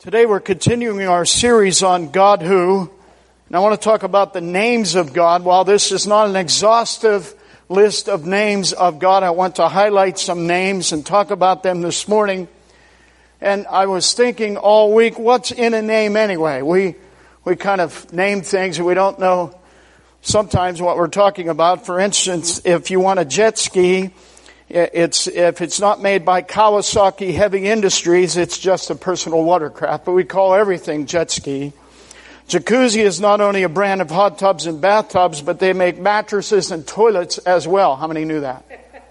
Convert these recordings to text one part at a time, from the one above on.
Today we're continuing our series on God Who, and I want to talk about the names of God. While this is not an exhaustive list of names of God, I want to highlight some names and talk about them this morning. And I was thinking all week, what's in a name anyway? We kind of name things and we don't know sometimes what we're talking about. For instance, if you want a jet ski, if it's not made by Kawasaki Heavy Industries, it's just a personal watercraft, but we call everything jet ski. Jacuzzi is not only a brand of hot tubs and bathtubs, but they make mattresses and toilets as well. How many knew that?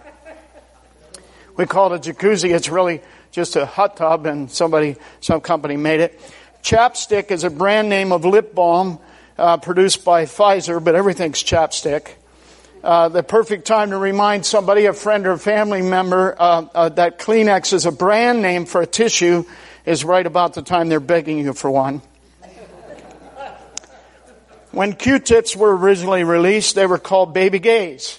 We call it a jacuzzi. It's really just a hot tub, and some company made it. Chapstick is a brand name of lip balm produced by Pfizer, but everything's chapstick. The perfect time to remind somebody, a friend or a family member, that Kleenex is a brand name for a tissue is right about the time they're begging you for one. When Q-tips were originally released, they were called Baby Gays.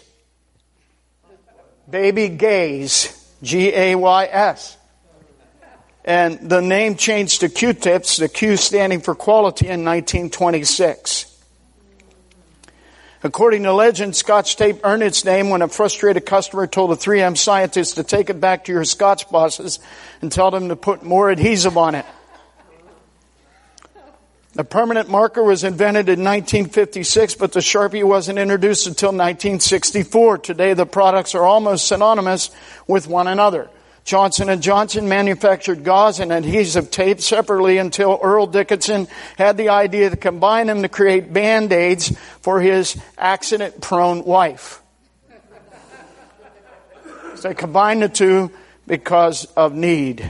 Baby Gays. G-A-Y-S. And the name changed to Q-tips, the Q standing for quality, in 1926. According to legend, Scotch tape earned its name when a frustrated customer told a 3M scientist to take it back to your Scotch bosses and tell them to put more adhesive on it. The permanent marker was invented in 1956, but the Sharpie wasn't introduced until 1964. Today, the products are almost synonymous with one another. Johnson & Johnson manufactured gauze and adhesive tape separately until Earl Dickinson had the idea to combine them to create Band-Aids for his accident-prone wife. So they combined the two because of need.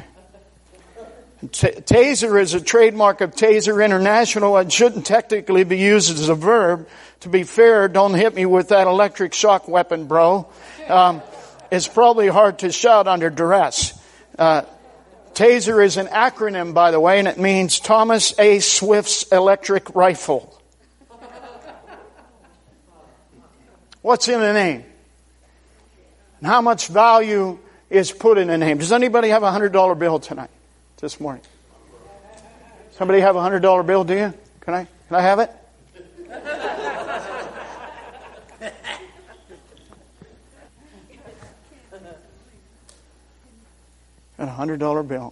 Taser is a trademark of Taser International and shouldn't technically be used as a verb. To be fair, don't hit me with that electric shock weapon, bro. It's probably hard to shout under duress. Taser is an acronym, by the way, and it means Thomas A. Swift's electric rifle. What's in a name? And how much value is put in a name? Does anybody have a $100 bill tonight, this morning? Somebody have a $100 bill, do you? Can I have it? And a $100 bill.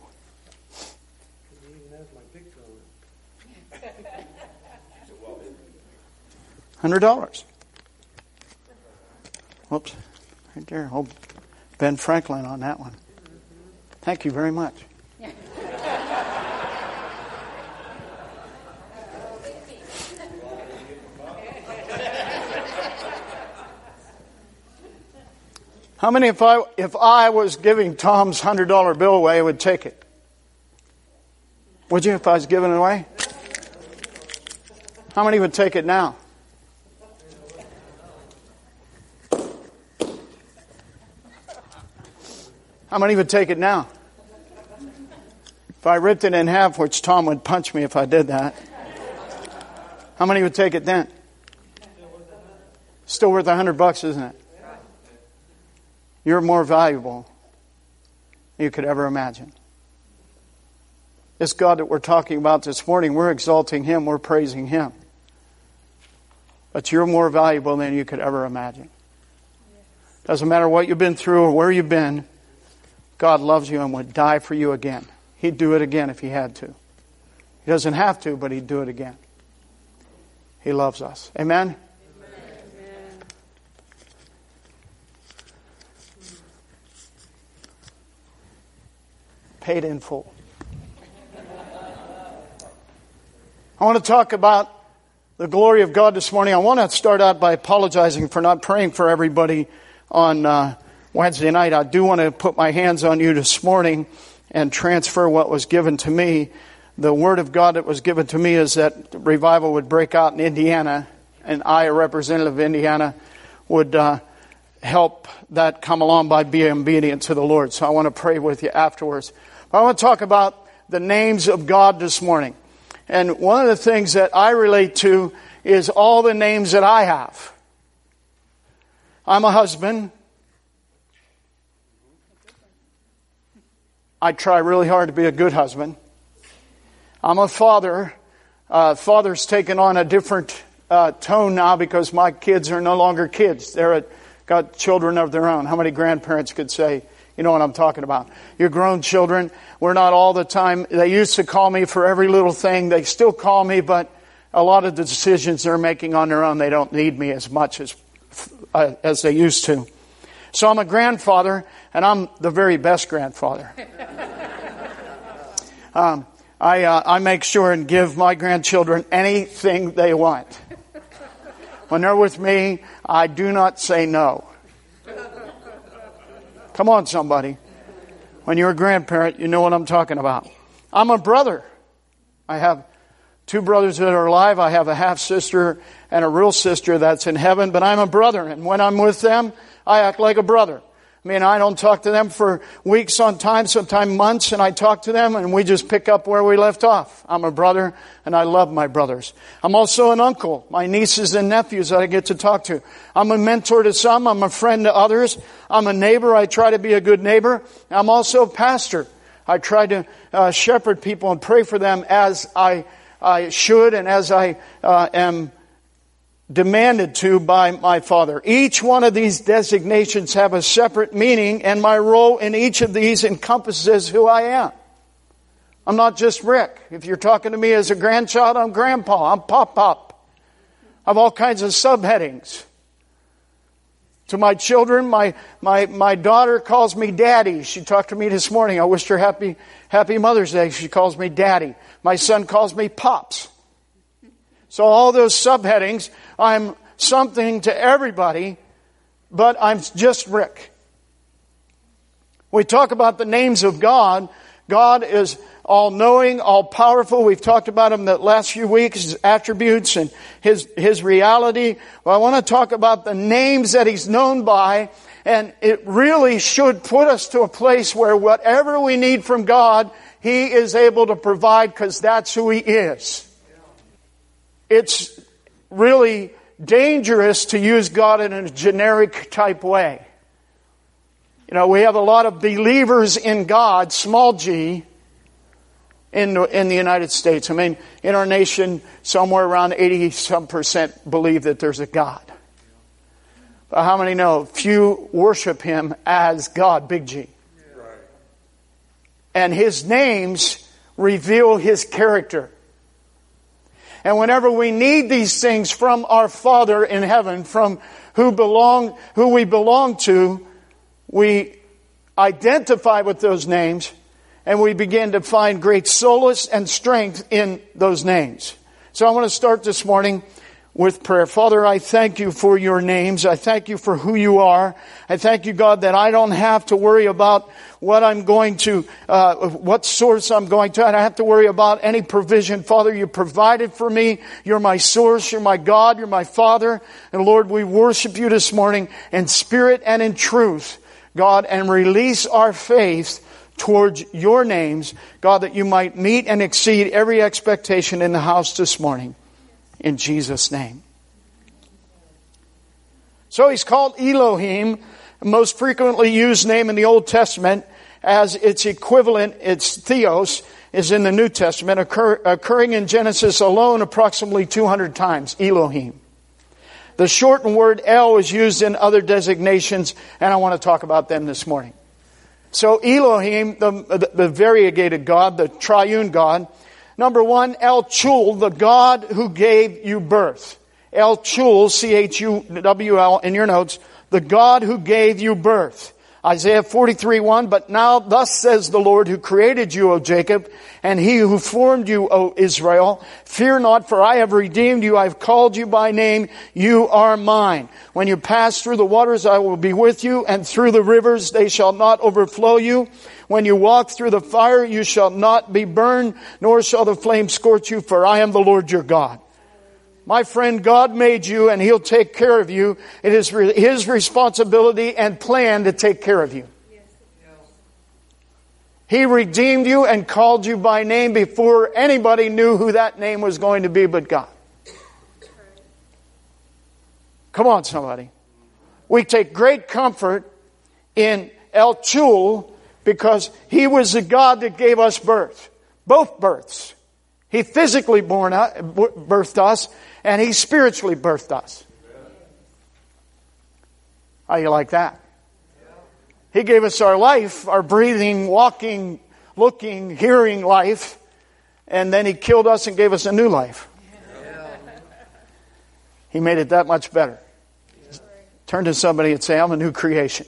$100. Whoops. Right there. Oh, Ben Franklin on that one. Thank you very much. How many, if I was giving Tom's $100 bill away, would take it? Would you, if I was giving it away? How many would take it now? How many would take it now? If I ripped it in half, which Tom would punch me if I did that. How many would take it then? Still worth $100, isn't it? You're more valuable than you could ever imagine. This God that we're talking about this morning, we're exalting Him, we're praising Him. But you're more valuable than you could ever imagine. Doesn't matter what you've been through or where you've been, God loves you and would die for you again. He'd do it again if He had to. He doesn't have to, but He'd do it again. He loves us. Amen? Paid in full. I want to talk about the glory of God this morning. I want to start out by apologizing for not praying for everybody on Wednesday night. I do want to put my hands on you this morning and transfer what was given to me. The word of God that was given to me is that revival would break out in Indiana, and I, a representative of Indiana, would help that come along by being obedient to the Lord. So I want to pray with you afterwards. I want to talk about the names of God this morning. And one of the things that I relate to is all the names that I have. I'm a husband. I try really hard to be a good husband. I'm a father. Father's taken on a different tone now because my kids are no longer kids. They're got children of their own. How many grandparents could say, you know what I'm talking about? You're grown children. We're not all the time. They used to call me for every little thing. They still call me, but a lot of the decisions they're making on their own, they don't need me as much as they used to. So I'm a grandfather, and I'm the very best grandfather. I make sure and give my grandchildren anything they want. When they're with me, I do not say no. Come on, somebody. When you're a grandparent, you know what I'm talking about. I'm a brother. I have 2 brothers that are alive. I have a half-sister and a real sister that's in heaven, but I'm a brother. And when I'm with them, I act like a brother. I mean, I don't talk to them for weeks on time, sometimes months, and I talk to them and we just pick up where we left off. I'm a brother and I love my brothers. I'm also an uncle, my nieces and nephews that I get to talk to. I'm a mentor to some. I'm a friend to others. I'm a neighbor. I try to be a good neighbor. I'm also a pastor. I try to shepherd people and pray for them as I should and as I am demanded to by my Father. Each one of these designations have a separate meaning, and my role in each of these encompasses who I am. I'm not just Rick. If you're talking to me as a grandchild, I'm Grandpa. I'm Pop-Pop. I have all kinds of subheadings. To my children, my daughter calls me Daddy. She talked to me this morning. I wished her happy Mother's Day. She calls me Daddy. My son calls me Pops. So all those subheadings, I'm something to everybody, but I'm just Rick. We talk about the names of God. God is all-knowing, all-powerful. We've talked about Him the last few weeks, His attributes and His reality. Well, I want to talk about the names that He's known by, and it really should put us to a place where whatever we need from God, He is able to provide because that's who He is. It's really dangerous to use God in a generic type way. You know, we have a lot of believers in God, small g, in the United States. I mean, in our nation, somewhere around 80% believe that there's a God. But how many know? Few worship Him as God, big G. And His names reveal His character. And whenever we need these things from our Father in heaven, from who we belong to, we identify with those names and we begin to find great solace and strength in those names. So I want to start this morning with prayer. Father, I thank You for Your names. I thank You for who You are. I thank You, God, that I don't have to worry about what I'm going to, what source I'm going to. I don't have to worry about any provision. Father, You provided for me. You're my source. You're my God. You're my Father. And Lord, we worship You this morning in spirit and in truth, God, and release our faith towards Your names, God, that You might meet and exceed every expectation in the house this morning. In Jesus' name. So He's called Elohim, the most frequently used name in the Old Testament, as its equivalent, its Theos, is in the New Testament, occurring in Genesis alone approximately 200 times, Elohim. The shortened word El is used in other designations, and I want to talk about them this morning. So Elohim, the variegated God, the triune God. Number 1, El Chul, the God who gave you birth. El Chul, C-H-U-W-L, in your notes, the God who gave you birth. Isaiah 43:1, but now thus says the Lord who created you, O Jacob, and He who formed you, O Israel, fear not, for I have redeemed you. I have called you by name. You are mine. When you pass through the waters, I will be with you, and through the rivers, they shall not overflow you. When you walk through the fire, you shall not be burned, nor shall the flame scorch you, for I am the Lord your God. My friend, God made you and He'll take care of you. It is His responsibility and plan to take care of you. He redeemed you and called you by name before anybody knew who that name was going to be but God. Come on, somebody. We take great comfort in El Chul because He was the God that gave us birth. Both births. He physically birthed us, and He spiritually birthed us. How do you like that? He gave us our life, our breathing, walking, looking, hearing life, and then He killed us and gave us a new life. He made it that much better. Turn to somebody and say, I'm a new creation.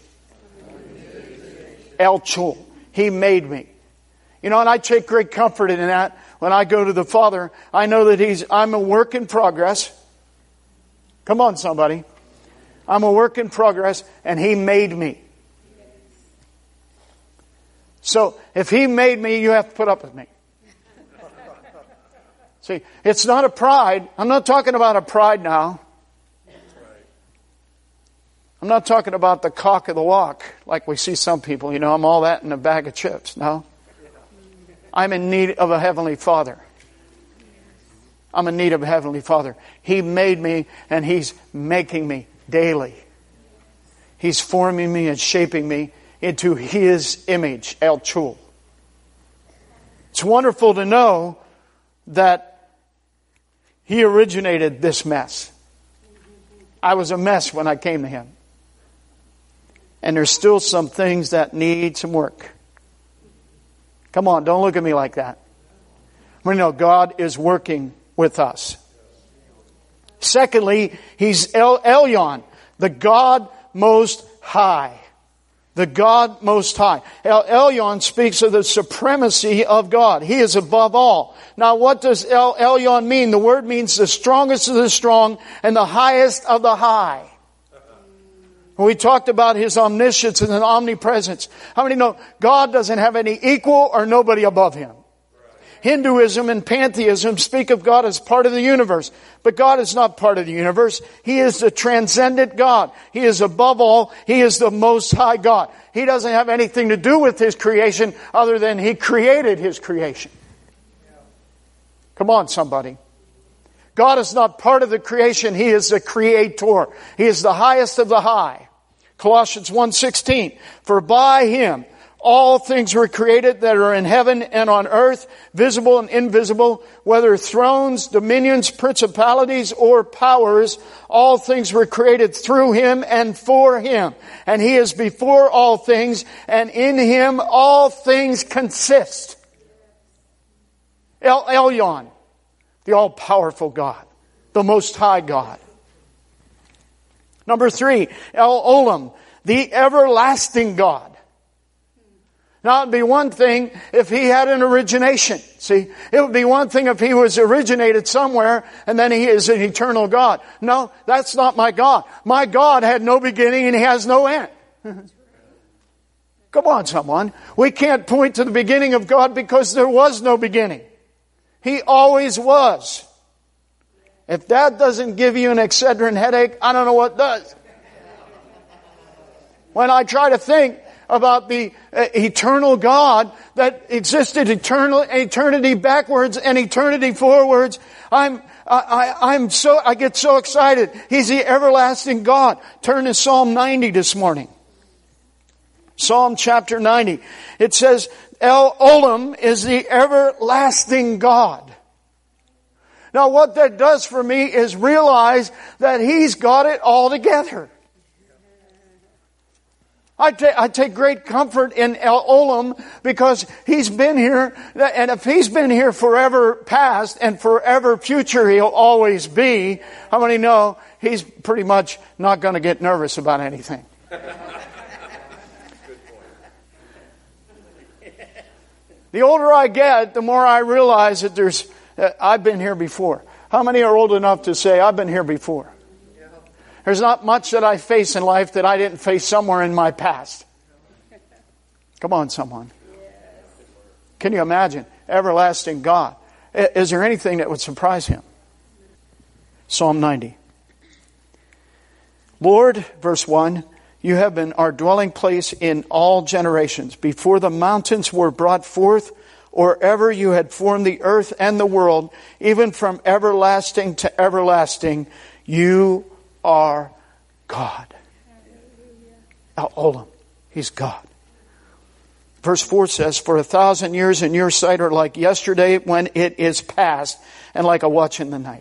El Chul. He made me. You know, and I take great comfort in that. When I go to the Father, I know that I'm a work in progress. Come on, somebody. I'm a work in progress, and He made me. So, if He made me, you have to put up with me. See, it's not a pride. I'm not talking about a pride now. I'm not talking about the cock of the walk, like we see some people. You know, I'm all that in a bag of chips. No. I'm in need of a Heavenly Father. I'm in need of a Heavenly Father. He made me, and He's making me daily. He's forming me and shaping me into His image, El Chul. It's wonderful to know that He originated this mess. I was a mess when I came to Him. And there's still some things that need some work. Come on, don't look at me like that. We know God is working with us. Secondly, He's El Elyon, the God Most High. The God Most High. El Elyon speaks of the supremacy of God. He is above all. Now, what does El Elyon mean? The word means the strongest of the strong and the highest of the high. We talked about His omniscience and omnipresence. How many know God doesn't have any equal or nobody above Him? Hinduism and pantheism speak of God as part of the universe. But God is not part of the universe. He is the transcendent God. He is above all. He is the Most High God. He doesn't have anything to do with His creation other than He created His creation. Come on, somebody. God is not part of the creation. He is the creator. He is the highest of the high. Colossians 1:16. For by Him all things were created that are in heaven and on earth, visible and invisible, whether thrones, dominions, principalities, or powers. All things were created through Him and for Him. And He is before all things, and in Him all things consist. El Elyon, the all-powerful God, the Most High God. Number 3, El Olam, the everlasting God. Now, it'd be one thing if He had an origination. See, it would be one thing if He was originated somewhere and then He is an eternal God. No, that's not my God. My God had no beginning and He has no end. Come on, someone. We can't point to the beginning of God because there was no beginning. He always was. If that doesn't give you an Excedrin headache, I don't know what does. When I try to think about the eternal God that existed eternity backwards and eternity forwards, I get so excited. He's the everlasting God. Turn to Psalm 90 this morning. Psalm chapter 90. It says, El Olam is the everlasting God. Now what that does for me is realize that He's got it all together. I take great comfort in El Olam because He's been here, and if He's been here forever past and forever future, He'll always be. How many know He's pretty much not going to get nervous about anything? The older I get, the more I realize that I've been here before. How many are old enough to say, I've been here before? There's not much that I face in life that I didn't face somewhere in my past. Come on, someone. Can you imagine? Everlasting God. Is there anything that would surprise Him? Psalm 90. Lord, verse 1, You have been our dwelling place in all generations. Before the mountains were brought forth, or ever You had formed the earth and the world, even from everlasting to everlasting, You are God. El Olam. He's God. Verse 4 says, for 1,000 years in your sight are like yesterday when it is past, and like a watch in the night.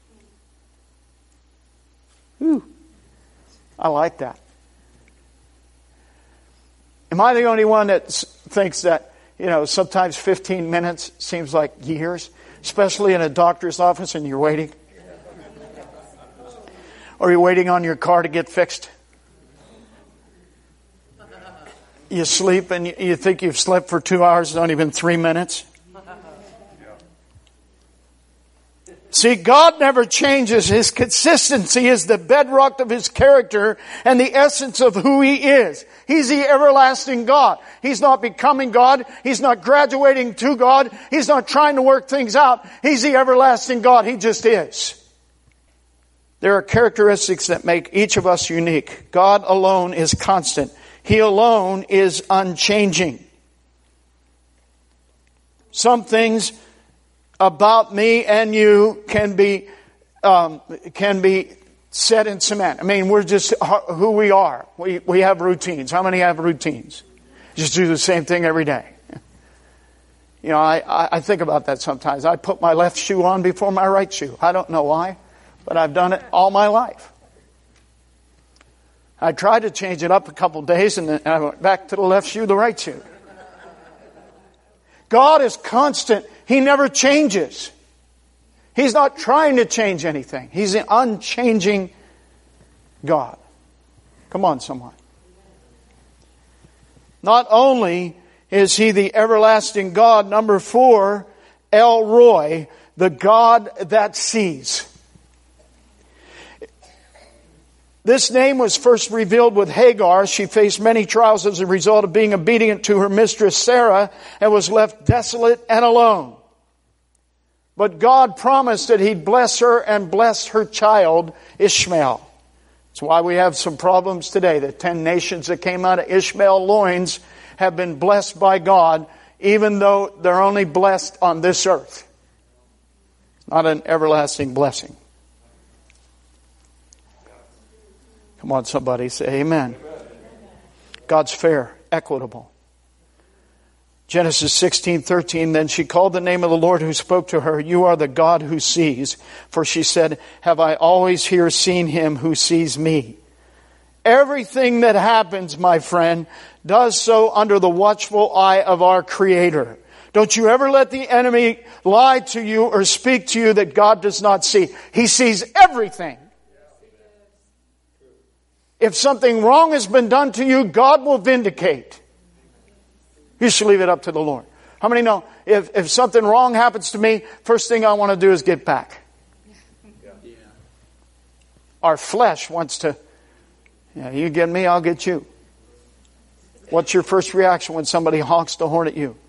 Whew. I like that. Am I the only one that thinks that, sometimes 15 minutes seems like years, especially in a doctor's office and you're waiting? Or you're waiting on your car to get fixed? You sleep and you think you've slept for 2 hours, it's only been 3 minutes. See, God never changes. His consistency is the bedrock of His character and the essence of who He is. He's the everlasting God. He's not becoming God. He's not graduating to God. He's not trying to work things out. He's the everlasting God. He just is. There are characteristics that make each of us unique. God alone is constant. He alone is unchanging. Some things about me and you can be set in cement. I mean, we're just who we are. We have routines. How many have routines? Just do the same thing every day. I think about that sometimes. I put my left shoe on before my right shoe. I don't know why, but I've done it all my life. I tried to change it up a couple days and then I went back to the left shoe, the right shoe. God is constant. He never changes. He's not trying to change anything. He's an unchanging God. Come on, someone. Not only is He the everlasting God, number 4, El Roi, the God that sees. This name was first revealed with Hagar. She faced many trials as a result of being obedient to her mistress Sarah and was left desolate and alone. But God promised that He'd bless her and bless her child, Ishmael. That's why we have some problems today. The 10 nations that came out of Ishmael loins have been blessed by God, even though they're only blessed on this earth. Not an everlasting blessing. Come on, somebody, say amen. God's fair, equitable. Genesis 16:13, then she called the name of the Lord who spoke to her, you are the God who sees. For she said, have I always here seen Him who sees me? Everything that happens, my friend, does so under the watchful eye of our Creator. Don't you ever let the enemy lie to you or speak to you that God does not see. He sees everything. If something wrong has been done to you, God will vindicate. You should leave it up to the Lord. How many know if something wrong happens to me, first thing I want to do is get back? Yeah. Our flesh wants to, you get me, I'll get you. What's your first reaction when somebody honks the horn at you?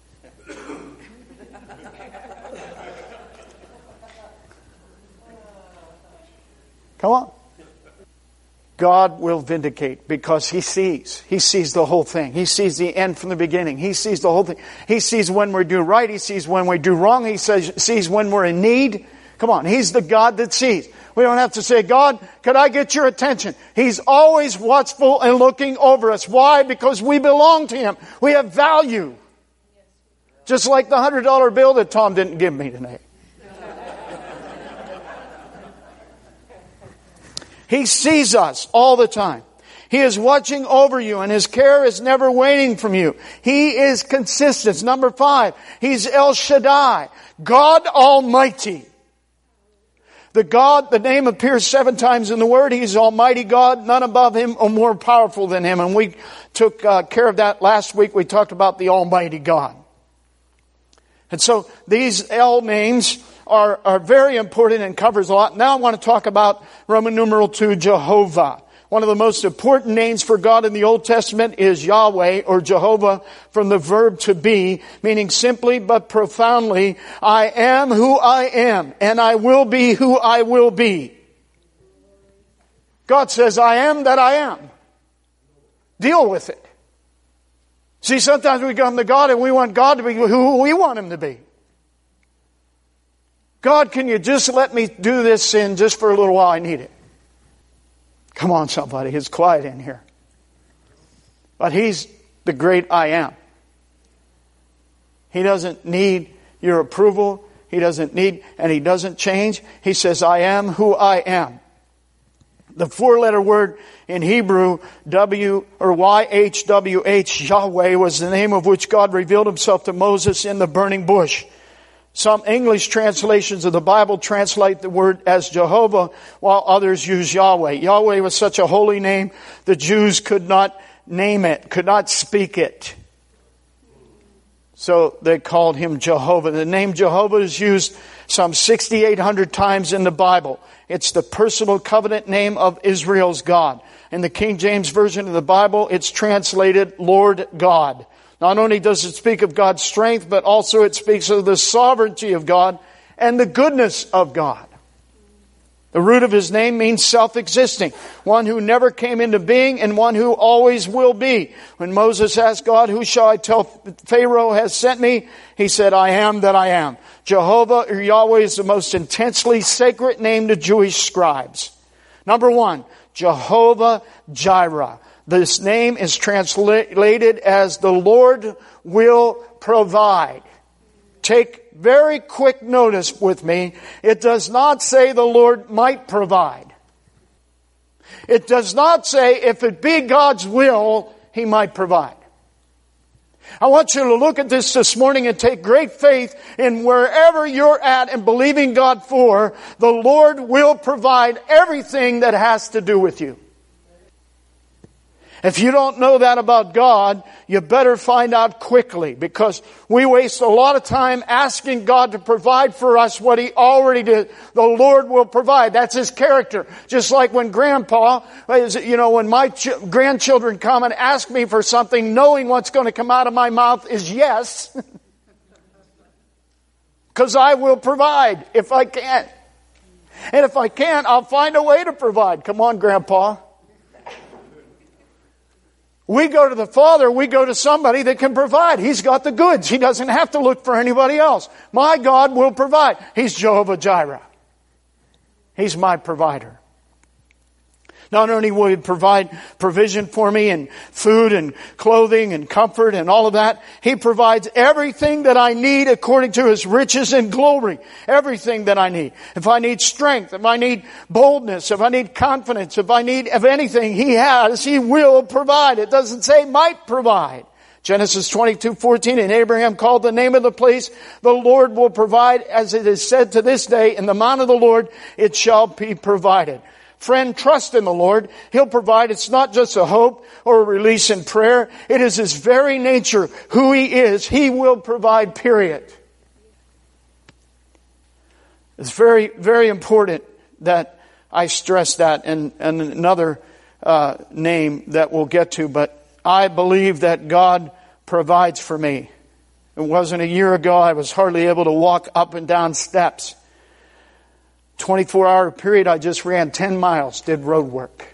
Come on. God will vindicate because He sees. He sees the whole thing. He sees the end from the beginning. He sees the whole thing. He sees when we do right. He sees when we do wrong. He sees when we're in need. Come on. He's the God that sees. We don't have to say, God, could I get your attention? He's always watchful and looking over us. Why? Because we belong to Him. We have value. Just like the $100 bill that Tom didn't give me today. He sees us all the time. He is watching over you and His care is never waning from you. He is consistent. Number 5, He's El Shaddai, God Almighty. The name appears 7 times in the Word. He's Almighty God, none above Him or more powerful than Him. And we took care of that last week. We talked about the Almighty God. And so these El names are very important and covers a lot. Now I want to talk about Roman numeral 2, Jehovah. One of the most important names for God in the Old Testament is Yahweh or Jehovah, from the verb to be, meaning simply but profoundly, I am who I am and I will be who I will be. God says, I am that I am. Deal with it. See, sometimes we come to God and we want God to be who we want Him to be. God, can you just let me do this sin just for a little while? I need it. Come on, somebody. It's quiet in here. But He's the great I am. He doesn't need your approval. He doesn't need, and He doesn't change. He says, I am who I am. The 4-letter word in Hebrew, YHWH, Yahweh, was the name of which God revealed Himself to Moses in the burning bush. Some English translations of the Bible translate the word as Jehovah, while others use Yahweh. Yahweh was such a holy name, the Jews could not name it, could not speak it. So they called Him Jehovah. The name Jehovah is used some 6,800 times in the Bible. It's the personal covenant name of Israel's God. In the King James Version of the Bible, it's translated Lord God. Not only does it speak of God's strength, but also it speaks of the sovereignty of God and the goodness of God. The root of His name means self-existing, one who never came into being and one who always will be. When Moses asked God, who shall I tell Pharaoh has sent me? He said, I am that I am. Jehovah or Yahweh is the most intensely sacred name to Jewish scribes. Number 1, Jehovah Jireh. This name is translated as the Lord will provide. Take very quick notice with me. It does not say the Lord might provide. It does not say if it be God's will, He might provide. I want you to look at this morning and take great faith in wherever you're at and believing God for, the Lord will provide everything that has to do with you. If you don't know that about God, you better find out quickly, because we waste a lot of time asking God to provide for us what He already did. The Lord will provide. That's His character. Just like when Grandpa, when my grandchildren come and ask me for something, knowing what's going to come out of my mouth is yes. Because I will provide if I can. And if I can't, I'll find a way to provide. Come on, Grandpa. We go to the Father, we go to somebody that can provide. He's got the goods. He doesn't have to look for anybody else. My God will provide. He's Jehovah Jireh. He's my provider. Not only will He provide provision for me and food and clothing and comfort and all of that, He provides everything that I need according to His riches and glory. Everything that I need. If I need strength, if I need boldness, if I need confidence, if I need of anything He has, He will provide. It doesn't say might provide. Genesis 22:14, and Abraham called the name of the place, the Lord will provide, as it is said to this day, in the mount of the Lord it shall be provided. Friend, trust in the Lord. He'll provide. It's not just a hope or a release in prayer. It is His very nature, who He is. He will provide, period. It's very, very important that I stress that, and another name that we'll get to, but I believe that God provides for me. It wasn't a year ago I was hardly able to walk up and down steps. 24-hour period, I just ran 10 miles, did road work.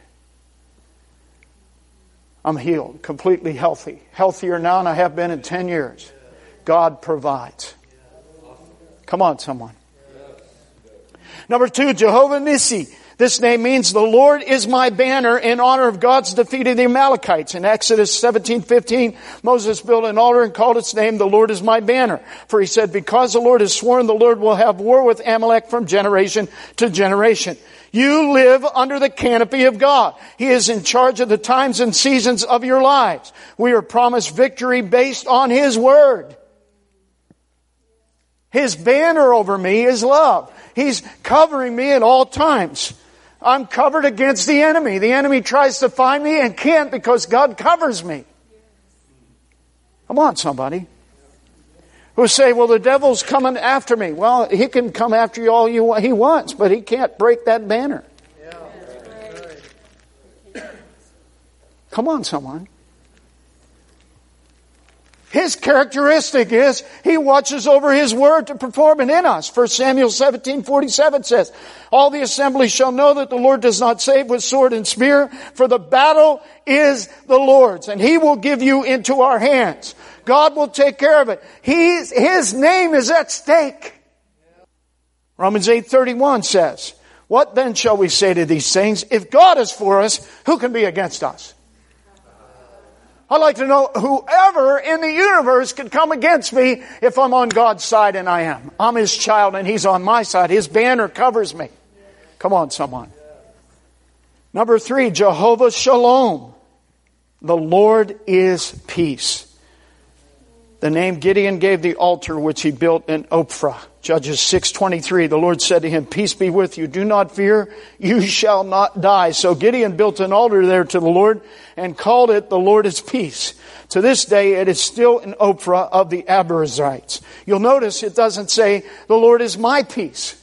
I'm healed, completely healthy. Healthier now than I have been in 10 years. God provides. Come on, someone. Number 2, Jehovah Nissi. This name means the Lord is my banner in honor of God's defeat of the Amalekites. In Exodus 17:15, Moses built an altar and called its name, the Lord is my banner. For he said, because the Lord has sworn, the Lord will have war with Amalek from generation to generation. You live under the canopy of God. He is in charge of the times and seasons of your lives. We are promised victory based on His word. His banner over me is love. He's covering me at all times. I'm covered against the enemy. The enemy tries to find me and can't because God covers me. Come on, somebody. Who say, well, the devil's coming after me. Well, he can come after you all he wants, but he can't break that banner. Come on, someone. His characteristic is He watches over His word to perform it in us. 1 Samuel 17:47 says, all the assembly shall know that the Lord does not save with sword and spear, for the battle is the Lord's, and He will give you into our hands. God will take care of it. His name is at stake. Romans 8:31 says, what then shall we say to these things? If God is for us, who can be against us? I'd like to know whoever in the universe could come against me if I'm on God's side, and I am. I'm His child and He's on my side. His banner covers me. Come on, someone. Number 3, Jehovah Shalom. The Lord is peace. The name Gideon gave the altar which he built in Ophrah. Judges 6:23, the Lord said to him, peace be with you. Do not fear. You shall not die. So Gideon built an altar there to the Lord and called it the Lord is peace. To this day, it is still in Ophrah of the Abiezrites. You'll notice it doesn't say the Lord is my peace.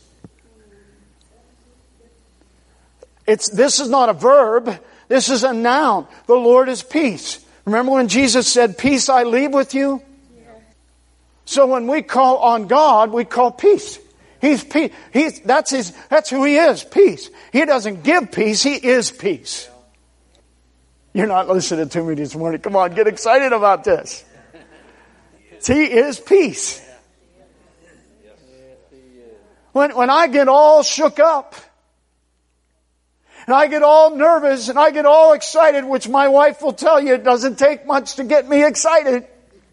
This is not a verb. This is a noun. The Lord is peace. Remember when Jesus said, peace I leave with you? So when we call on God, we call peace. He's peace. That's who He is, peace. He doesn't give peace, He is peace. You're not listening to me this morning. Come on, get excited about this. He is peace. When I get all shook up, and I get all nervous, and I get all excited, which my wife will tell you, it doesn't take much to get me excited.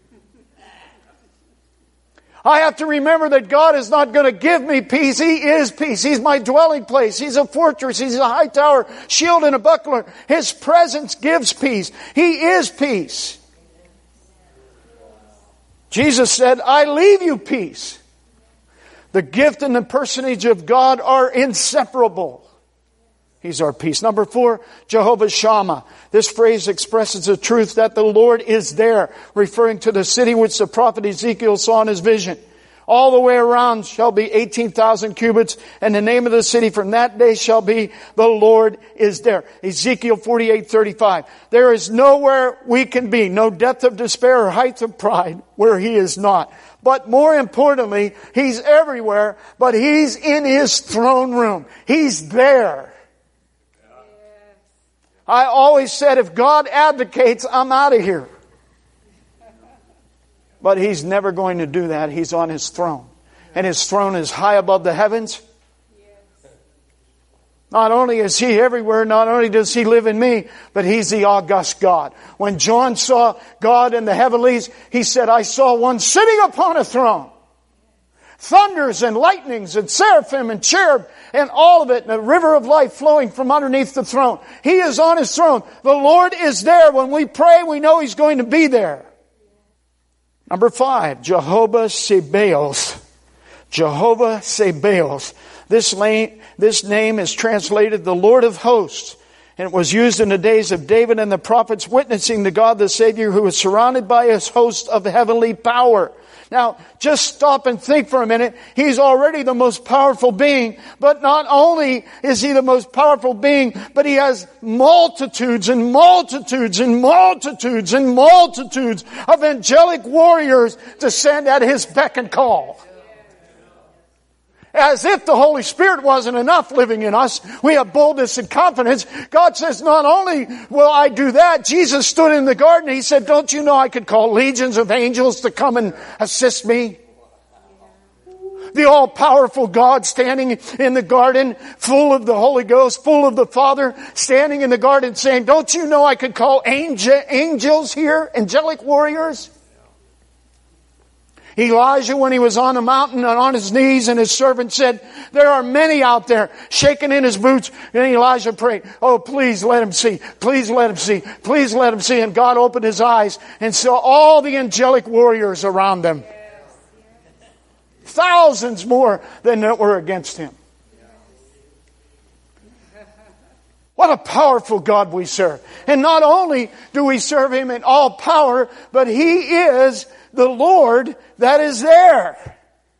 I have to remember that God is not going to give me peace. He is peace. He's my dwelling place. He's a fortress. He's a high tower, shield and a buckler. His presence gives peace. He is peace. Jesus said, I leave you peace. The gift and the personage of God are inseparable. He's our peace. Number 4, Jehovah Shammah. This phrase expresses the truth that the Lord is there, referring to the city which the prophet Ezekiel saw in his vision. All the way around shall be 18,000 cubits, and the name of the city from that day shall be the Lord is there. Ezekiel 48:35. There is nowhere we can be, no depth of despair or height of pride where He is not. But more importantly, He's everywhere, but He's in His throne room. He's there. I always said, if God abdicates, I'm out of here. But He's never going to do that. He's on His throne. And His throne is high above the heavens. Not only is He everywhere, not only does He live in me, but He's the august God. When John saw God in the heavenlies, he said, I saw one sitting upon a throne. Thunders and lightnings and seraphim and cherub and all of it, and a river of life flowing from underneath the throne. He is on His throne. The Lord is there. When we pray, we know He's going to be there. Number 5, Jehovah Sabaoth. Jehovah Sabaoth. This name is translated the Lord of hosts. And it was used in the days of David and the prophets, witnessing to God the Savior who was surrounded by His host of heavenly power. Now, just stop and think for a minute. He's already the most powerful being, but not only is He the most powerful being, but He has multitudes and multitudes and multitudes and multitudes of angelic warriors to send at His beck and call. As if the Holy Spirit wasn't enough living in us, we have boldness and confidence. God says, not only will I do that, Jesus stood in the garden. He said, don't you know I could call legions of angels to come and assist me? The all-powerful God standing in the garden, full of the Holy Ghost, full of the Father, standing in the garden saying, don't you know I could call angels here, angelic warriors? Elijah, when he was on the mountain and on his knees, and his servant said, there are many out there shaking in his boots. And Elijah prayed, oh, please let him see. Please let him see. Please let him see. And God opened his eyes and saw all the angelic warriors around them. Thousands more than that were against him. What a powerful God we serve. And not only do we serve Him in all power, but He is the Lord that is there.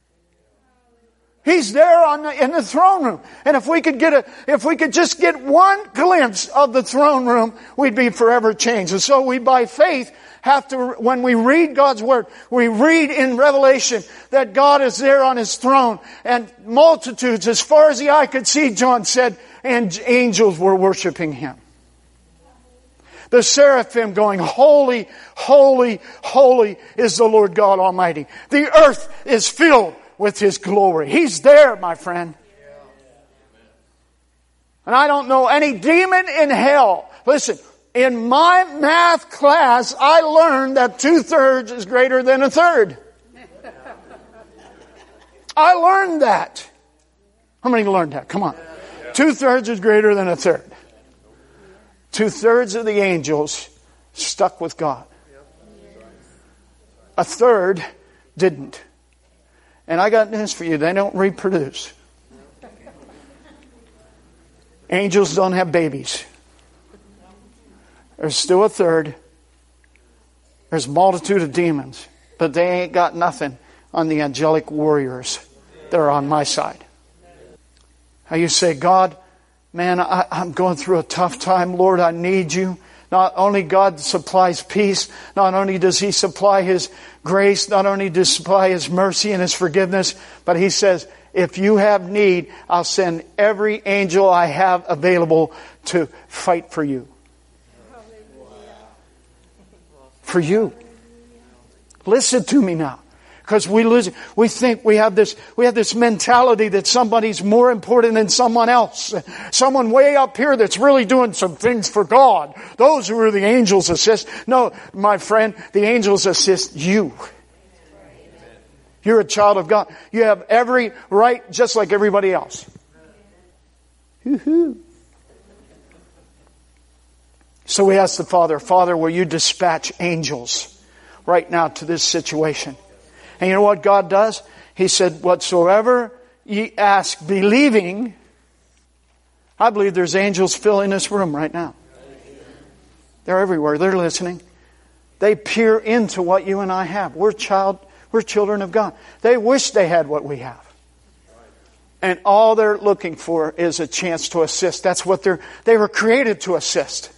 He's there in the throne room. And if we could just get one glimpse of the throne room, we'd be forever changed. And so we, by faith, have to, when we read God's Word, we read in Revelation that God is there on His throne, and multitudes, as far as the eye could see, John said, and angels were worshiping Him. The seraphim going, holy, holy, holy is the Lord God Almighty. The earth is filled with His glory. He's there, my friend. And I don't know any demon in hell. Listen, In my math class, I learned that 2/3 is greater than 1/3. I learned that. How many learned that? Come on. 2/3 is greater than 1/3. 2/3 of the angels stuck with God. 1/3 didn't. And I got news for you. They don't reproduce. Angels don't have babies. There's still 1/3. There's a multitude of demons. But they ain't got nothing on the angelic warriors that are on my side. How you say, God, man, I'm going through a tough time. Lord, I need you. Not only God supplies peace, not only does He supply His grace, not only does He supply His mercy and His forgiveness, but He says, if you have need, I'll send every angel I have available to fight for you. For you. Listen to me now. Because we think we have this mentality that somebody's more important than someone else. Someone way up here that's really doing some things for God. Those who are the angels assist. No, my friend, the angels assist you. You're a child of God. You have every right just like everybody else. So we ask the Father, Father, will you dispatch angels right now to this situation? And you know what God does? He said, whatsoever ye ask believing. I believe there's angels filling this room right now. They're everywhere. They're listening. They peer into what you and I have. We're children of God. They wish they had what we have. And all they're looking for is a chance to assist. That's what they were created to assist.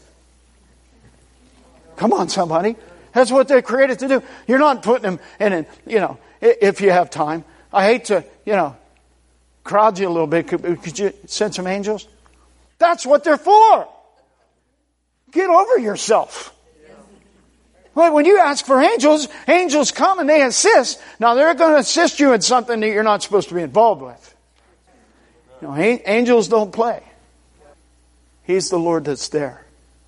Come on, somebody. That's what they're created to do. You're not putting them in, if you have time. I hate to, crowd you a little bit. Could you send some angels? That's what they're for. Get over yourself. Well, when you ask for angels, angels come and they assist. Now, they're going to assist you in something that you're not supposed to be involved with. Angels don't play. He's the Lord that's there.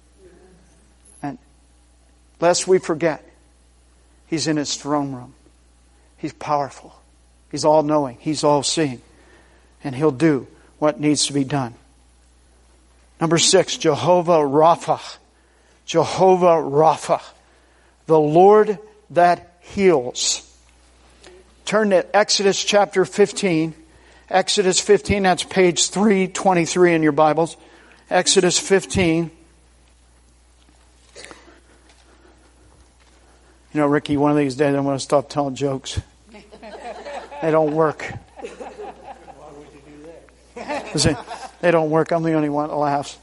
Lest we forget, He's in His throne room. He's powerful. He's all-knowing. He's all-seeing. And He'll do what needs to be done. Number 6, Jehovah Rapha. Jehovah Rapha. The Lord that heals. Turn to Exodus chapter 15. Exodus 15, that's page 323 in your Bibles. Exodus 15. Ricky, one of these days I'm going to stop telling jokes. They don't work. Why would you do that? They don't work. I'm the only one that laughs.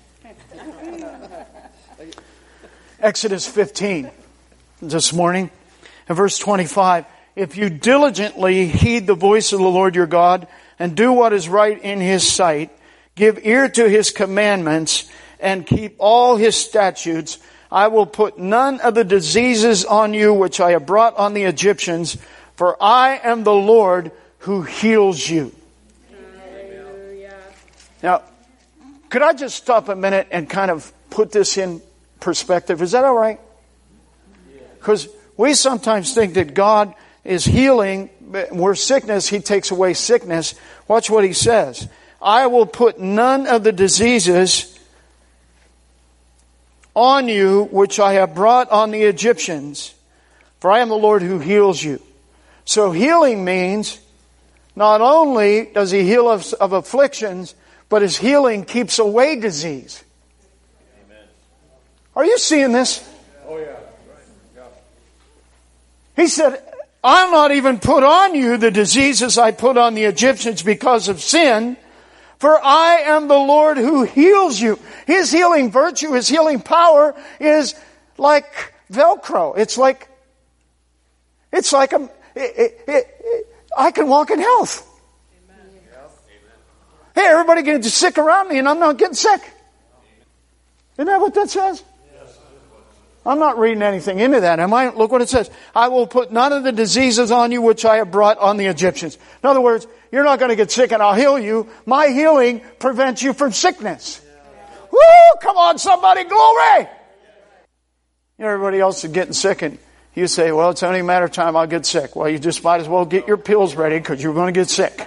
Exodus 15 this morning, in verse 25. If you diligently heed the voice of the Lord your God and do what is right in His sight, give ear to His commandments and keep all His statutes, I will put none of the diseases on you which I have brought on the Egyptians, for I am the Lord who heals you. Hallelujah. Now, could I just stop a minute and kind of put this in perspective? Is that all right? Because we sometimes think that God is healing, but where sickness, He takes away sickness. Watch what He says. I will put none of the diseases on you which I have brought on the Egyptians, for I am the Lord who heals you. So healing means not only does He heal us of afflictions, but His healing keeps away disease. Amen. Are you seeing this? Oh yeah. He said, I'll not even put on you the diseases I put on the Egyptians because of sin, for I am the Lord who heals you. His healing virtue, His healing power is like Velcro. It's like I can walk in health. Amen. Hey, everybody gets sick around me and I'm not getting sick. Isn't that what that says? I'm not reading anything into that, am I? Look what it says. I will put none of the diseases on you which I have brought on the Egyptians. In other words, you're not going to get sick and I'll heal you. My healing prevents you from sickness. Woo! Come on, somebody, glory! You know, everybody else is getting sick, and you say, well, it's only a matter of time I'll get sick. Well, you just might as well get your pills ready because you're going to get sick.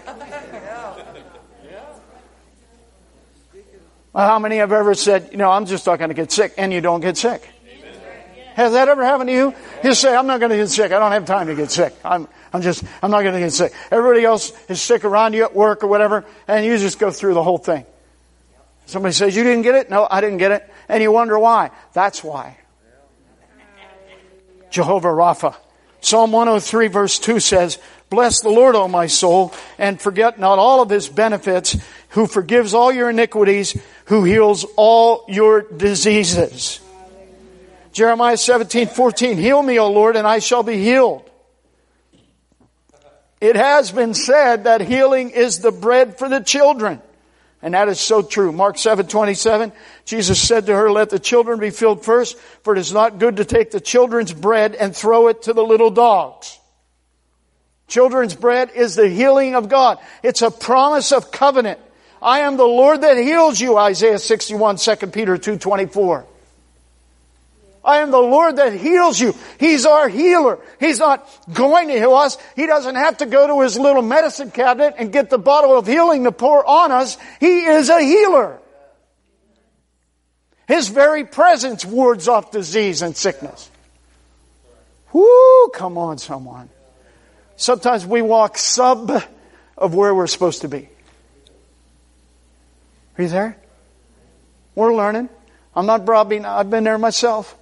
Well, how many have ever said, I'm just not going to get sick, and you don't get sick? Has that ever happened to you? You say, I'm not going to get sick. I don't have time to get sick. I'm not going to get sick. Everybody else is sick around you at work or whatever, and you just go through the whole thing. Somebody says, you didn't get it? No, I didn't get it. And you wonder why. That's why. Jehovah Rapha. Psalm 103 verse 2 says, bless the Lord, O my soul, and forget not all of His benefits, who forgives all your iniquities, who heals all your diseases. Jeremiah 17:14, heal me, O Lord, and I shall be healed. It has been said that healing is the bread for the children. And that is so true. Mark 7:27, Jesus said to her, let the children be filled first, for it is not good to take the children's bread and throw it to the little dogs. Children's bread is the healing of God. It's a promise of covenant. I am the Lord that heals you, Isaiah 61, 2 Peter 2:24. I am the Lord that heals you. He's our healer. He's not going to heal us. He doesn't have to go to His little medicine cabinet and get the bottle of healing to pour on us. He is a healer. His very presence wards off disease and sickness. Whoo, come on, someone. Sometimes we walk sub of where we're supposed to be. Are you there? We're learning. I'm not bribing. I've been there myself.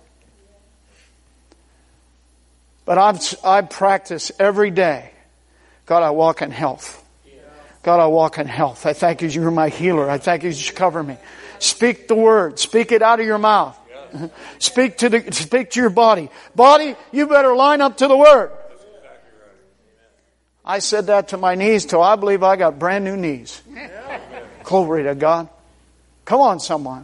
But I practice every day. God, I walk in health. God, I walk in health. I thank you, you're my healer. I thank you, you cover me. Speak the word. Speak it out of your mouth. Speak to your body. Body, you better line up to the word. I said that to my knees till I believe I got brand new knees. Glory to God. Come on, someone.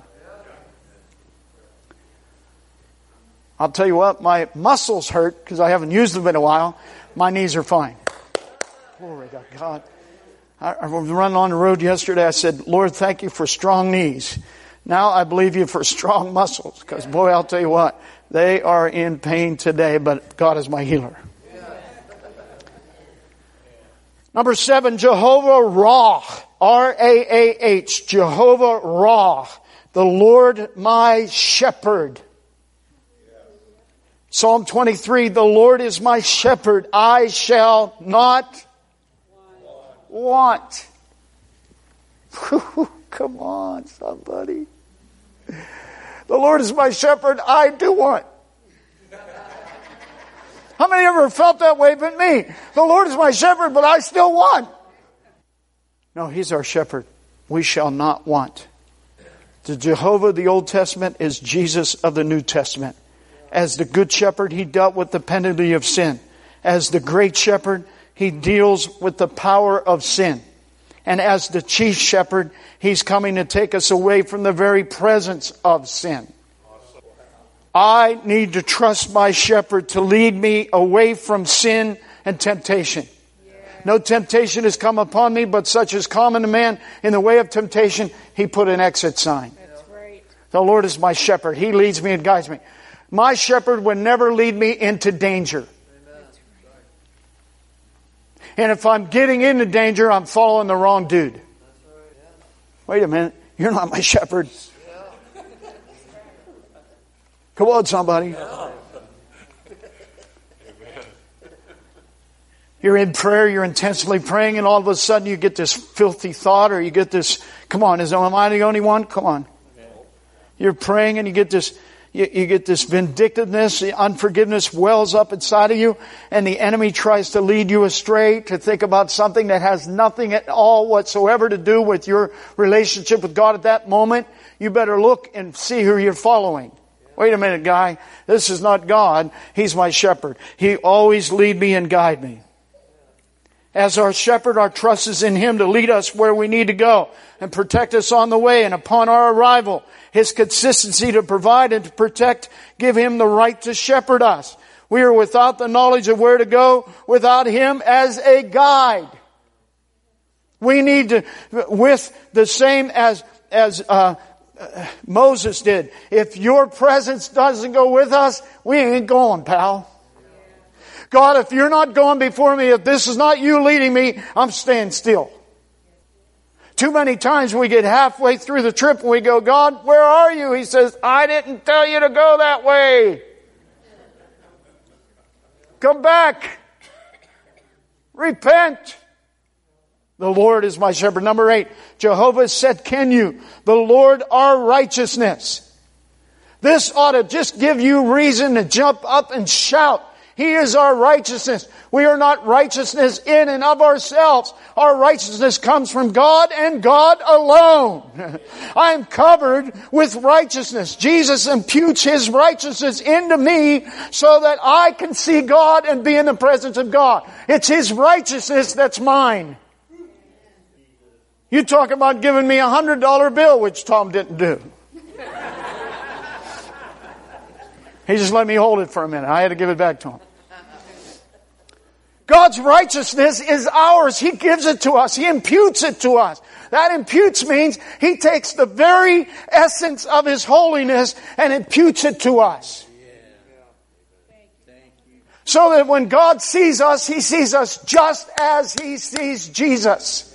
I'll tell you what, my muscles hurt because I haven't used them in a while. My knees are fine. Glory to God. I was running on the road yesterday. I said, Lord, thank you for strong knees. Now I believe you for strong muscles. Because boy, I'll tell you what, they are in pain today, but God is my healer. Number 7, Jehovah Ra. R-A-A-H. Jehovah Ra. The Lord my shepherd. Psalm 23, the Lord is my shepherd. I shall not want. Come on, somebody. The Lord is my shepherd. I do want. How many ever felt that way but me? The Lord is my shepherd, but I still want. No, He's our shepherd. We shall not want. The Jehovah of the Old Testament is Jesus of the New Testament. As the good shepherd, He dealt with the penalty of sin. As the great shepherd, He deals with the power of sin. And as the chief shepherd, He's coming to take us away from the very presence of sin. I need to trust my shepherd to lead me away from sin and temptation. No temptation has come upon me, but such is common to man. In the way of temptation, He put an exit sign. That's right. The Lord is my shepherd. He leads me and guides me. My shepherd would never lead me into danger. And if I'm getting into danger, I'm following the wrong dude. Wait a minute. You're not my shepherd. Come on, somebody. You're in prayer, you're intensely praying, and all of a sudden you get this filthy thought, or you get this, come on, am I the only one? Come on. You're praying and you get this vindictiveness, the unforgiveness wells up inside of you, and the enemy tries to lead you astray to think about something that has nothing at all whatsoever to do with your relationship with God at that moment. You better look and see who you're following. Wait a minute, guy. This is not God. He's my shepherd. He always lead me and guide me. As our shepherd, our trust is in Him to lead us where we need to go and protect us on the way and upon our arrival. His consistency to provide and to protect give Him the right to shepherd us. We are without the knowledge of where to go without Him as a guide. We need to, with the same as Moses did. If your presence doesn't go with us, we ain't going, pal. God, if you're not going before me, if this is not you leading me, I'm staying still. Too many times we get halfway through the trip and we go, God, where are you? He says, I didn't tell you to go that way. Come back. Repent. The Lord is my shepherd. Number 8, Jehovah Tsidkenu, the Lord our righteousness. This ought to just give you reason to jump up and shout. He is our righteousness. We are not righteousness in and of ourselves. Our righteousness comes from God and God alone. I am covered with righteousness. Jesus imputes His righteousness into me so that I can see God and be in the presence of God. It's His righteousness that's mine. You talk about giving me $100 bill, which Tom didn't do. He just let me hold it for a minute. I had to give it back to him. God's righteousness is ours. He gives it to us. He imputes it to us. That imputes means He takes the very essence of His holiness and imputes it to us. So that when God sees us, He sees us just as He sees Jesus.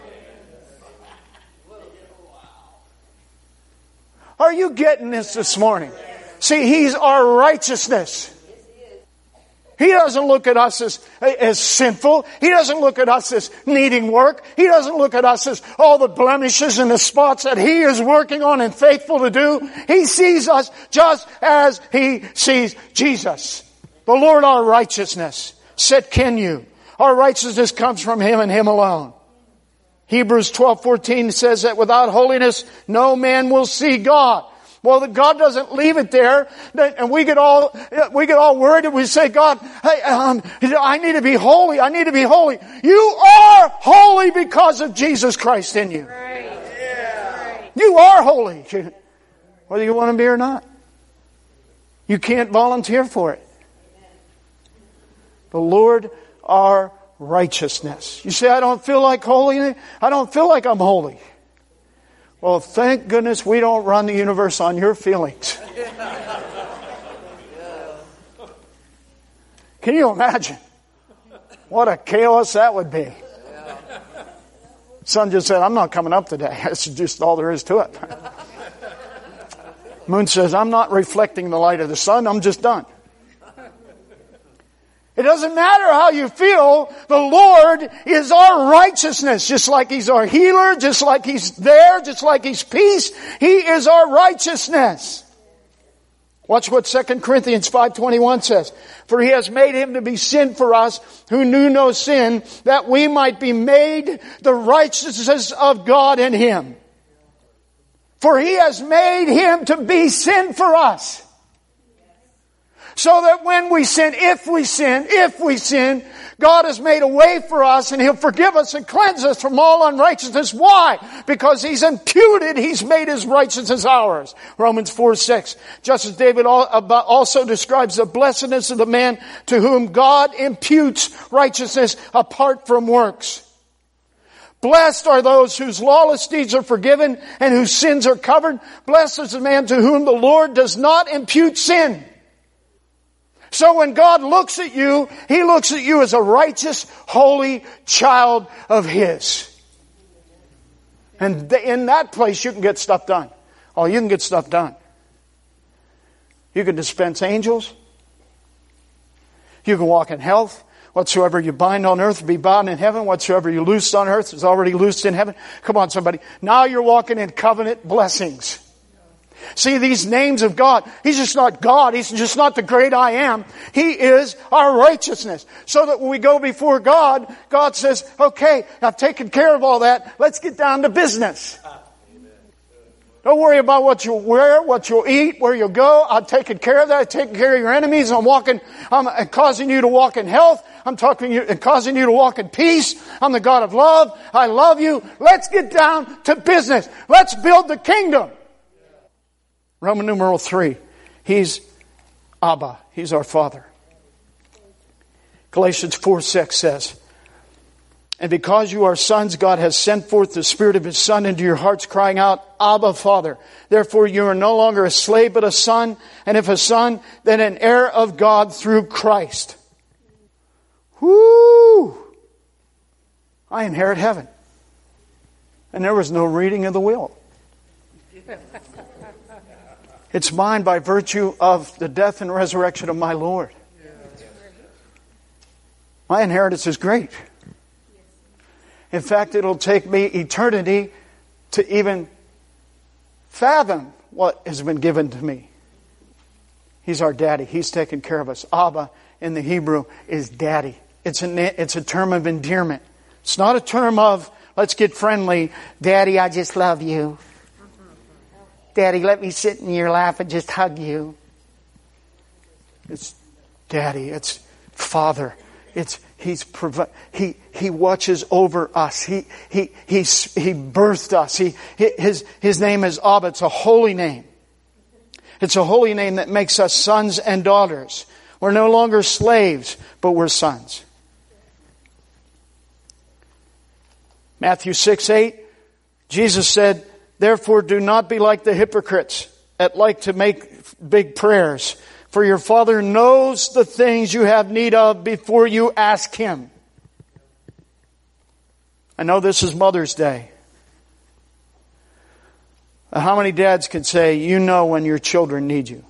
Are you getting this morning? See, He's our righteousness. He doesn't look at us as sinful. He doesn't look at us as needing work. He doesn't look at us as all the blemishes and the spots that He is working on and faithful to do. He sees us just as He sees Jesus. The Lord our righteousness. Tsidkenu. Our righteousness comes from Him and Him alone. Hebrews 12:14 says that without holiness no man will see God. Well, God doesn't leave it there, and we get all worried and we say, God, hey, I need to be holy. I need to be holy. You are holy because of Jesus Christ in you. Right. Yeah. You are holy, whether you want to be or not. You can't volunteer for it. The Lord our righteousness. You say, I don't feel like holy. I don't feel like I'm holy. Well, thank goodness we don't run the universe on your feelings. Can you imagine what a chaos that would be? Son just said, I'm not coming up today. That's just all there is to it. Moon says, I'm not reflecting the light of the sun. I'm just done. It doesn't matter how you feel. The Lord is our righteousness. Just like He's our healer, just like He's there, just like He's peace. He is our righteousness. Watch what 2 Corinthians 5:21 says. For He has made Him to be sin for us who knew no sin, that we might be made the righteousness of God in Him. For He has made Him to be sin for us. So that when we sin, if we sin, God has made a way for us and He'll forgive us and cleanse us from all unrighteousness. Why? Because He's imputed, He's made His righteousness ours. Romans 4:6. Just as David also describes the blessedness of the man to whom God imputes righteousness apart from works. Blessed are those whose lawless deeds are forgiven and whose sins are covered. Blessed is the man to whom the Lord does not impute sin. So when God looks at you, He looks at you as a righteous, holy child of His. And in that place you can get stuff done. Oh, you can get stuff done. You can dispense angels. You can walk in health. Whatsoever you bind on earth will be bound in heaven. Whatsoever you loose on earth is already loosed in heaven. Come on, somebody. Now you're walking in covenant blessings. See, these names of God, He's just not God. He's just not the great I am. He is our righteousness. So that when we go before God, God says, okay, I've taken care of all that. Let's get down to business. Don't worry about what you'll wear, what you'll eat, where you'll go. I've taken care of that. I've taken care of your enemies. I'm causing you to walk in health. I'm causing you to walk in peace. I'm the God of love. I love you. Let's get down to business. Let's build the kingdom. Roman numeral 3. He's Abba. He's our Father. Galatians 4:6 says, And because you are sons, God has sent forth the Spirit of His Son into your hearts, crying out, Abba, Father. Therefore you are no longer a slave, but a son. And if a son, then an heir of God through Christ. Whoo! I inherit heaven. And there was no reading of the will. It's mine by virtue of the death and resurrection of my Lord. My inheritance is great. In fact, it'll take me eternity to even fathom what has been given to me. He's our daddy. He's taken care of us. Abba in the Hebrew is daddy. It's a term of endearment. It's not a term of, let's get friendly. Daddy, I just love you. Daddy, let me sit in your lap and just hug you. It's daddy. It's father. He watches over us. He birthed us. His name is Abba. It's a holy name. It's a holy name that makes us sons and daughters. We're no longer slaves, but we're sons. Matthew 6:8, Jesus said, therefore do not be like the hypocrites that like to make big prayers. For your Father knows the things you have need of before you ask Him. I know this is Mother's Day. How many dads can say, you know when your children need you?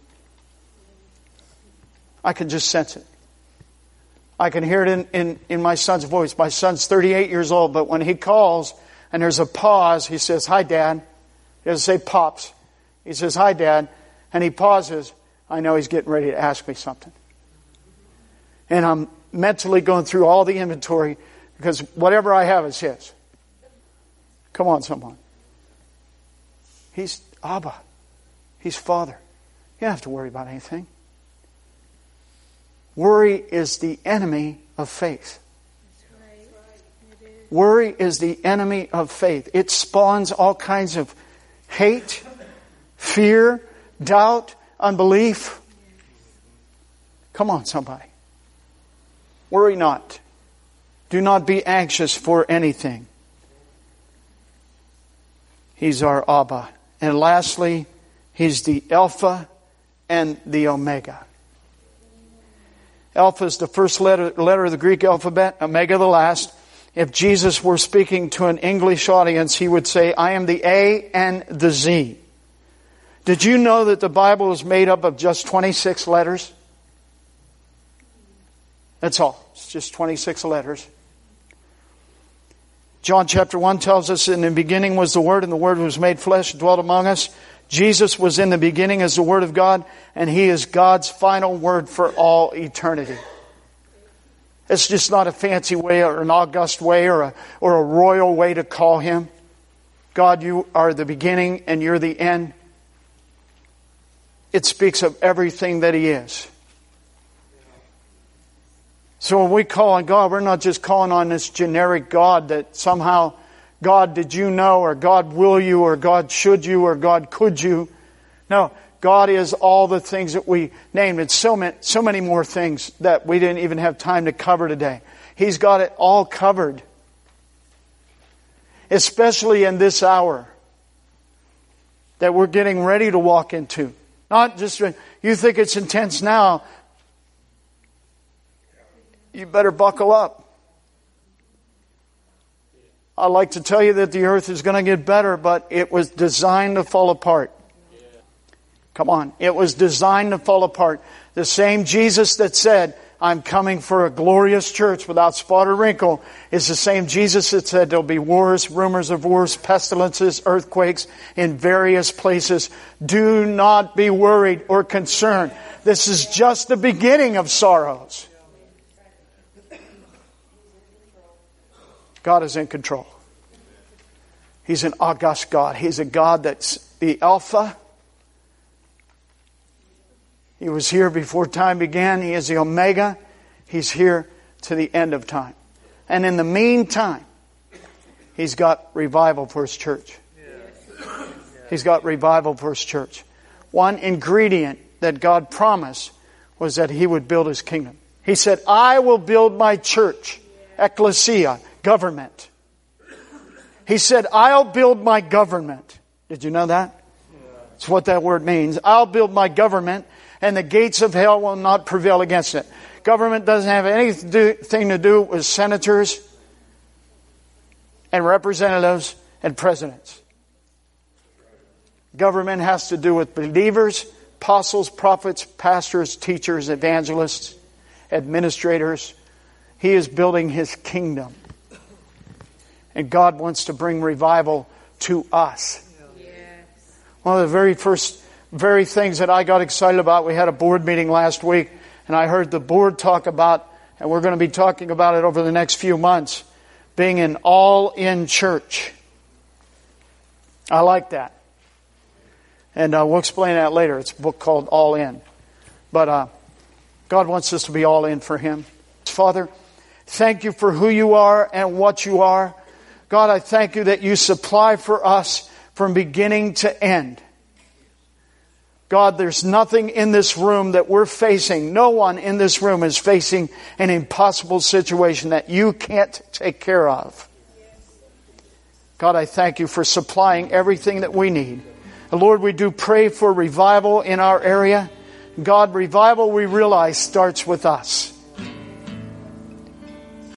I can just sense it. I can hear it in my son's voice. My son's 38 years old, but when he calls and there's a pause, he says, hi, Dad. He doesn't say pops. He says, hi, Dad. And he pauses. I know he's getting ready to ask me something. And I'm mentally going through all the inventory because whatever I have is his. Come on, someone. He's Abba. He's Father. You don't have to worry about anything. Worry is the enemy of faith. Worry is the enemy of faith. It spawns all kinds of hate, fear, doubt, unbelief. Come on, somebody. Worry not. Do not be anxious for anything. He's our Abba. And lastly, He's the Alpha and the Omega. Alpha is the first letter of the Greek alphabet, Omega the last. If Jesus were speaking to an English audience, He would say, I am the A and the Z. Did you know that the Bible is made up of just 26 letters? That's all. It's just 26 letters. John chapter 1 tells us, in the beginning was the Word, and the Word was made flesh and dwelt among us. Jesus was in the beginning as the Word of God, and He is God's final word for all eternity. It's just not a fancy way or an august way or a royal way to call Him. God, you are the beginning and you're the end. It speaks of everything that He is. So when we call on God, we're not just calling on this generic God that somehow, God, did you know, or God, will you, or God, should you, or God, could you? No, God is all the things that we named. It's so many more things that we didn't even have time to cover today. He's got it all covered. Especially in this hour that we're getting ready to walk into. Not just, you think it's intense now, you better buckle up. I'd like to tell you that the earth is going to get better, but it was designed to fall apart. Come on. It was designed to fall apart. The same Jesus that said, I'm coming for a glorious church without spot or wrinkle, is the same Jesus that said there'll be wars, rumors of wars, pestilences, earthquakes in various places. Do not be worried or concerned. This is just the beginning of sorrows. God is in control. He's an august God. He's a God that's the Alpha. He was here before time began. He is the Omega. He's here to the end of time. And in the meantime, He's got revival for His church. He's got revival for His church. One ingredient that God promised was that He would build His kingdom. He said, I will build my church, ecclesia, Government. He said, I'll build my government. Did you know that? That's what that word means. I'll build my government, and the gates of hell will not prevail against it. Government doesn't have anything to do with senators and representatives and presidents. Government has to do with believers, apostles, prophets, pastors, teachers, evangelists, administrators. He is building His kingdom. And God wants to bring revival to us. Yes. One of the very things that I got excited about, we had a board meeting last week, and I heard the board talk about, and we're going to be talking about it over the next few months, being an all-in church. I like that. And we'll explain that later. It's a book called All In. But God wants us to be all in for Him. Father, thank You for who You are and what You are. God, I thank You that You supply for us from beginning to end. God, there's nothing in this room that we're facing. No one in this room is facing an impossible situation that You can't take care of. God, I thank You for supplying everything that we need. And Lord, we do pray for revival in our area. God, revival, we realize, starts with us.